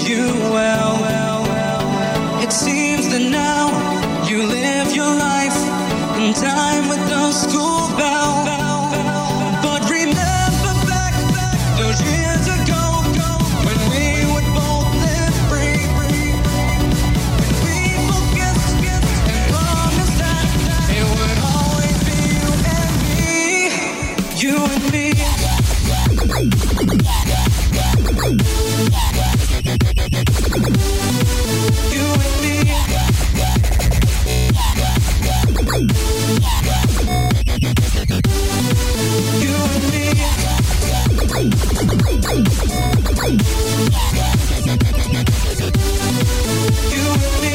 you well. It seems that now you live your life in time with the school bell. But remember back those years ago when we would both live free. When we both kissed and promised that it would always be you and me. You and me. You and me. You and me. You and me.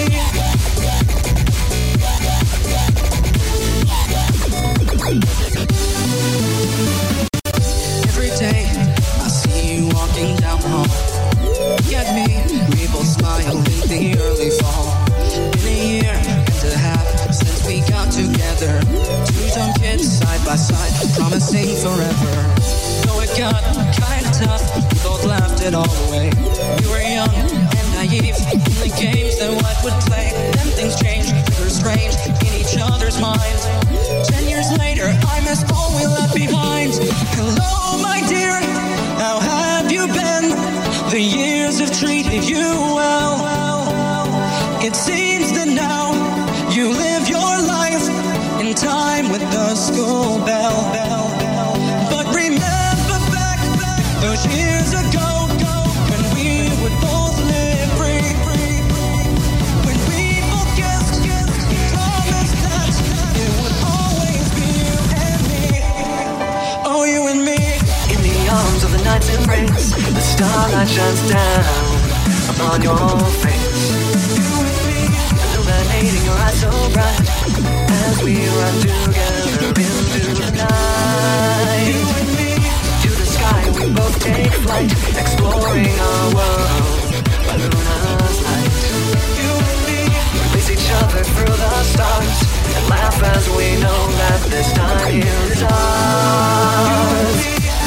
Every day I see you walking down the hall. Get me, we both smile in the early fall. Been a year and a half since we got together. Two young kids side by side, promising forever. Though it got kinda tough, we both laughed it all away. We were young and naive in the games that life would play. Then things changed, we were strange in each other's minds. 10 years later, I miss all we left behind. Hello, my dear, how have you been? The years have treated you well. It seems that now you live your life in time with the school bell. But remember back those years ago when we would both live free. When we both kissed, promised that it would always be you and me. Oh, you and me. In the arms of the night's embrace, the starlight shines down upon your face, illuminating your eyes so bright as we run together into the night. To the sky we both take flight, exploring our world by luna's light. We face each other through the stars and laugh as we know that this time here is ours.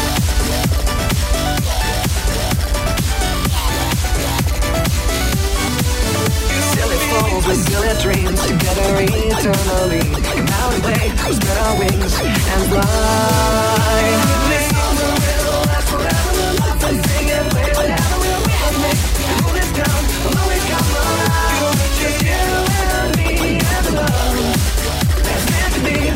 With silly dreams together eternally. Come out and play, spread our wings and fly. This summer will last forever. We'll laugh and sing and play whatever we'll make. And hold this down, we'll always come around. Just you and me and love that's meant to be.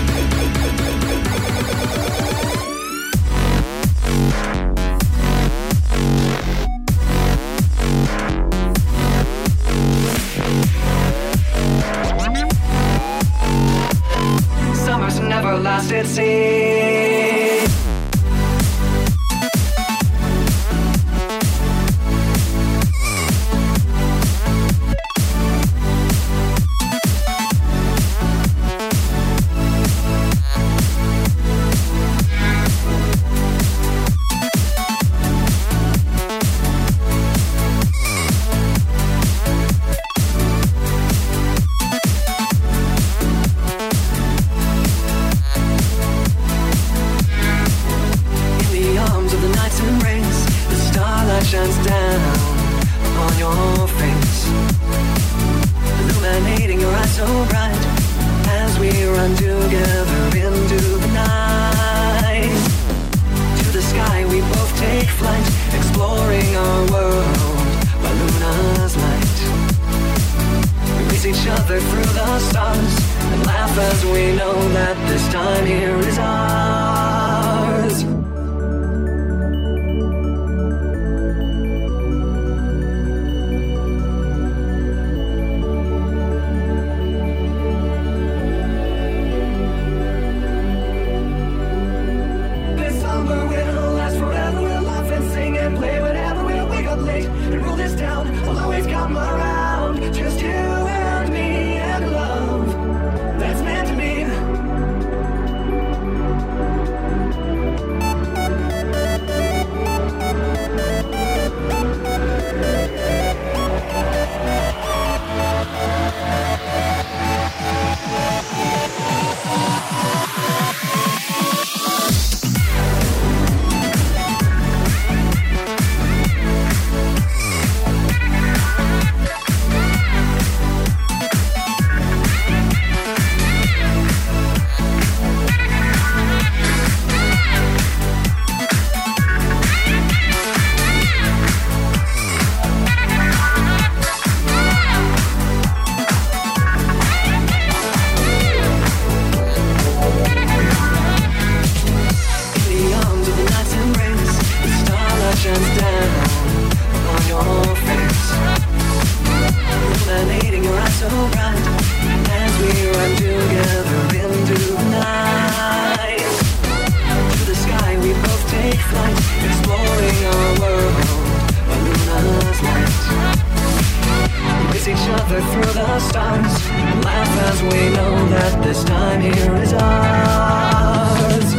Summer's never lasted, see. Shines down upon your face, illuminating your eyes so bright as we run together into the night. To the sky we both take flight, exploring our world by luna's light. We race each other through the stars and laugh as we know that this time here is ours. laugh as we know that this time here is ours.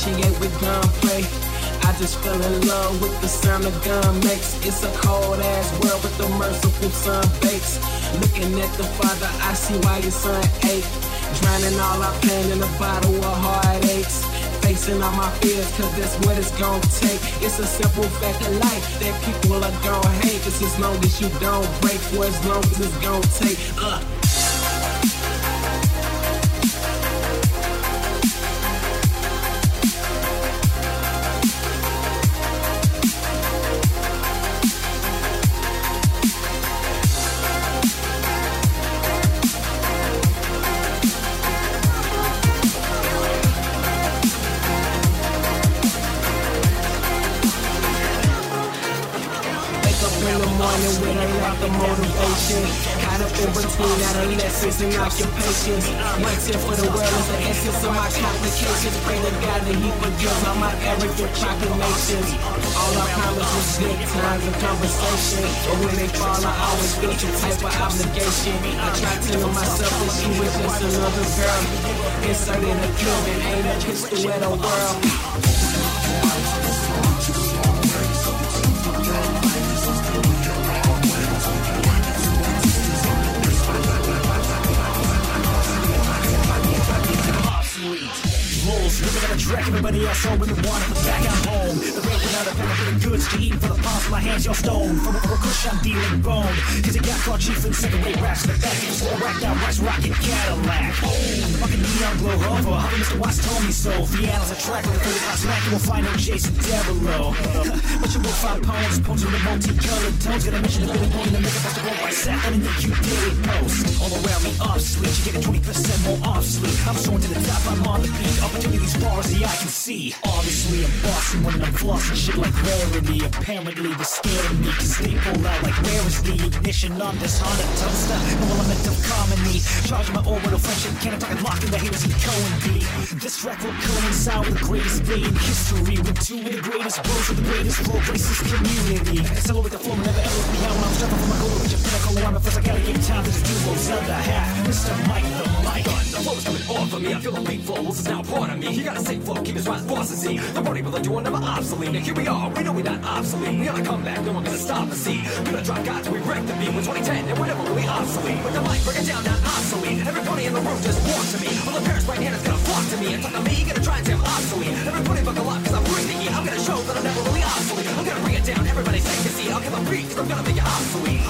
initiate with gunplay. I just fell in love with the sound of gun makes. It's a cold ass world with the merciful sun bakes. Looking at the father, I see why your son ache. Drowning all our pain in a bottle of heartaches. Facing all my fears, cause that's what it's gonna take. It's a simple fact of life that people are gonna hate. Just as long as you don't break, for as long as it's gonna take. With a lack of motivation, caught up in between adolescence and occupations. My tip for the world is the essence of my complications. Pray to God that He forgives all my arrogant proclamations. All I promise was good times and conversation, but when they fall, I always feel some type of obligation. I try telling myself that she was just another girl, inserting a gun and aim a pistol at the world. Living on a track, everybody else home, women wanting to back out home. The rain without a penny for the goods to eat, for the palms of my hands, your stone. From a kush, I'm dealing bone. Cause it got caught chief in second rate raps in the back. It was all racked out, rice rocket Cadillac. Fucking neon glow hover, how Mr. Watts told me so. Fiana's a track with a 35 smack, you will find no Jason Derulo. But you will find poems, poems with the multicolored tones. Gonna mention the Billy Bone and make a best of all right sack on the Q Daily Post. All around me, obsolete, you get a 20% more obsolete. I'm soaring to the top, I'm on the beat. Opportunities far as the eye can see. Obviously I'm bossing when I'm flossing shit like rarity. Apparently they're scared of me cause they pull out like where is the ignition on this Honda toaster? No element of comedy. Charging my orbital friendship, can't talk and lock in the haters and Cohen B. This track will coincide with the greatest day in history. With two of the greatest bros with the greatest flow racist community. Accelerate the flow, never ever let me out when I'm struggling for my goal to reach a pinnacle. I'm first, I gotta give time to this duo's other half. Mr. Mike the Mic. The flow is coming off of me, I feel the beat flow, this is now part of me. You gotta say flow, keep his rhymes boss and see. The party will endure, never obsolete. Now here we are, we know we're not obsolete. We on a comeback, no one gonna stop us, see. Gonna drop God till we wreck the beat with 2010, and we're never really obsolete. With the mic, break it down, not obsolete. Everybody in the room just walk to me. All the parents right hand is gonna flock to me. And talk to me, gonna try and say I'm obsolete. Everybody buckle up, cause I'm bringing the heat. I'm gonna show that I'm never really obsolete. I'm gonna bring it down, everybody take a seat. I'll kill a beat, cause I'm gonna make it obsolete.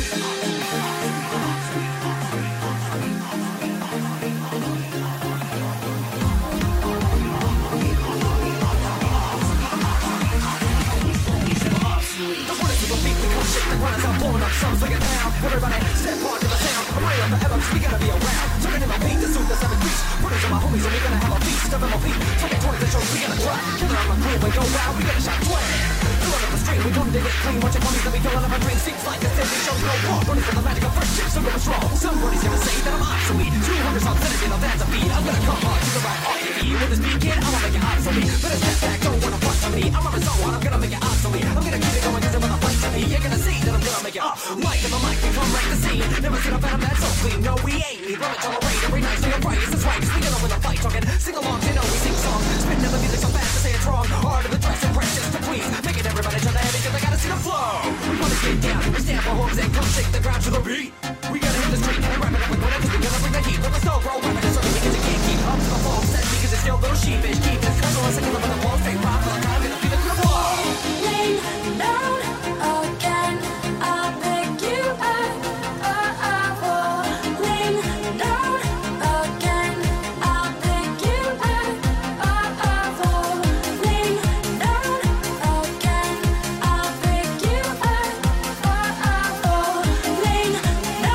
The ground is all blowing up, some sing it down. Everybody step on to the sound. I'm ready forever, cause we gotta be around. Turning in my beat, the suit, the 7 beats. Put it to my homies, and we gonna have a feast. Step in my feet, taking 20 to show we gonna try. Killer on my crew, we go round, we get a shot 20. Fill up the street, we come to get clean. Watching money that we killing up our dreams. Seems like a city shows no war. Running for the magic of friendship, so going strong. Somebody's gonna say that I'm obsolete. 200 songs that you know that's a beat. I'm gonna come on to the right off the beat. With this beat, kid, I'm gonna make it obsolete. But it's that back, don't wanna front to me. I'm a zone, I'm gonna make it obsolete. I'm gonna keep it going, cause I'm gonna fight to me. You're gonna see that I'm gonna make it up. Mike and the mic, we come wreck the scene. Never seen a better man so clean. No, we ain't. We run it, tolerate every night, so you're right. It's right, cause we get over the fight. Talking sing along, you know we sing songs. Spin the music so fast to say it's wrong. Hard of the dress and precious to please. Making everybody turn their head because they gotta see the flow. We wanna get down, we stand for homes and come shake the ground to the beat. We gotta hit the street and wrap it up with whatever we gotta bring the heat. Let the snow grow, wrap it up so we can keep up to the fall. Set because it's still little sheepish. Keep this cousin on second up on the wall. Straight rock for the time, gonna feel it through the floor. Lean down again, I'll pick you up. Lean down again, I'll pick you up. Lean down again, I'll pick you up. Lean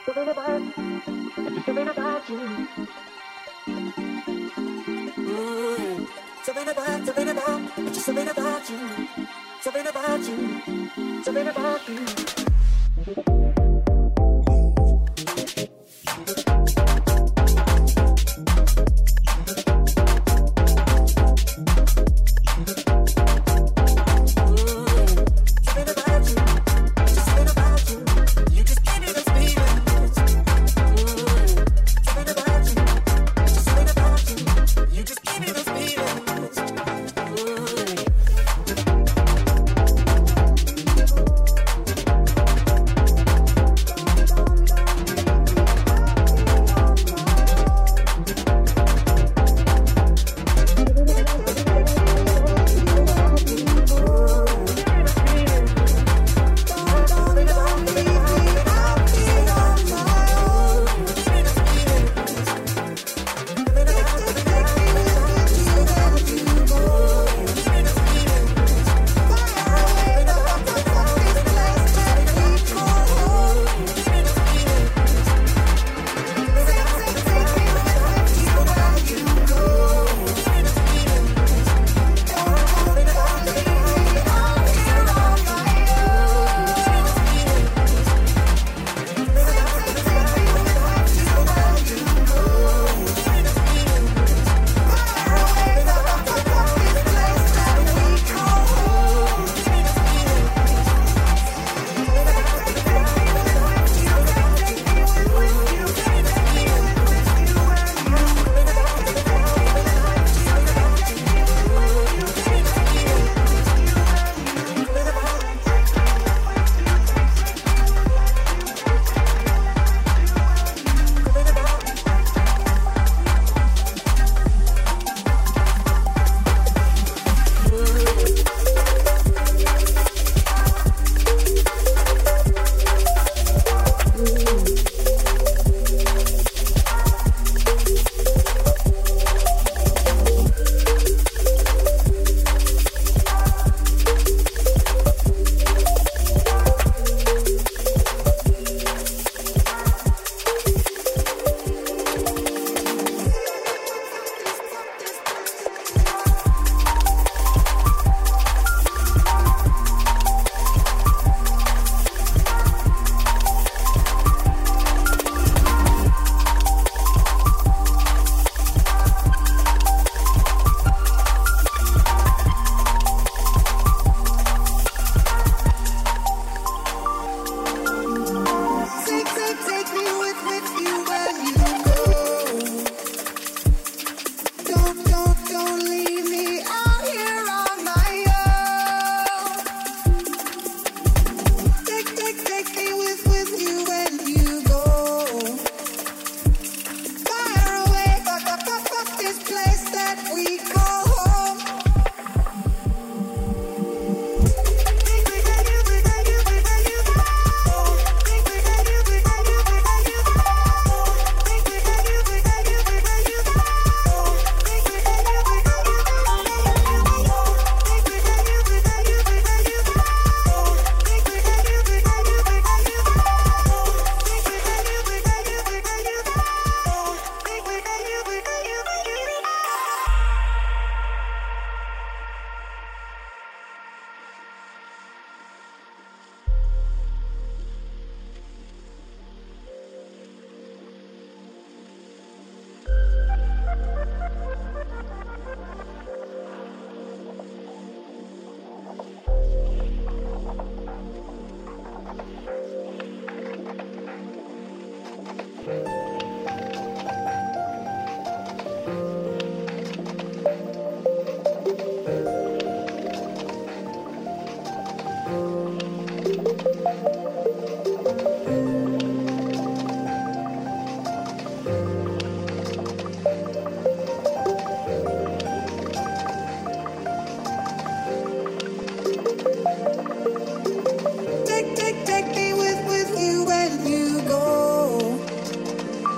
Take me with you when you go.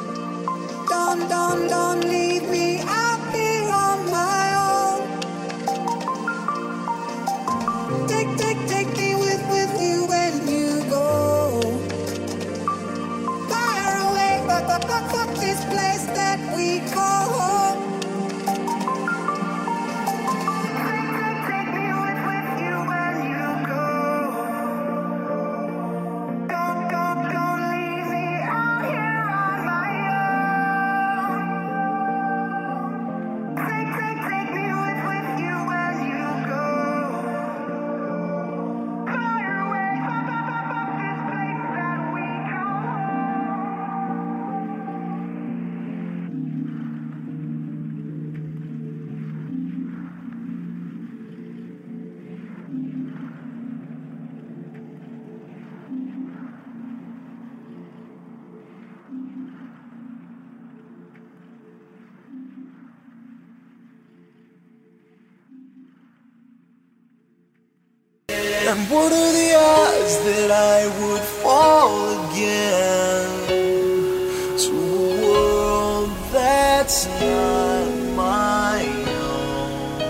And what are the odds that I would fall again to a world that's not my own?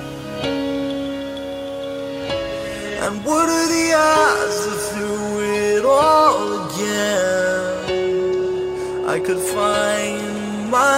And what are the odds that through it all again I could find my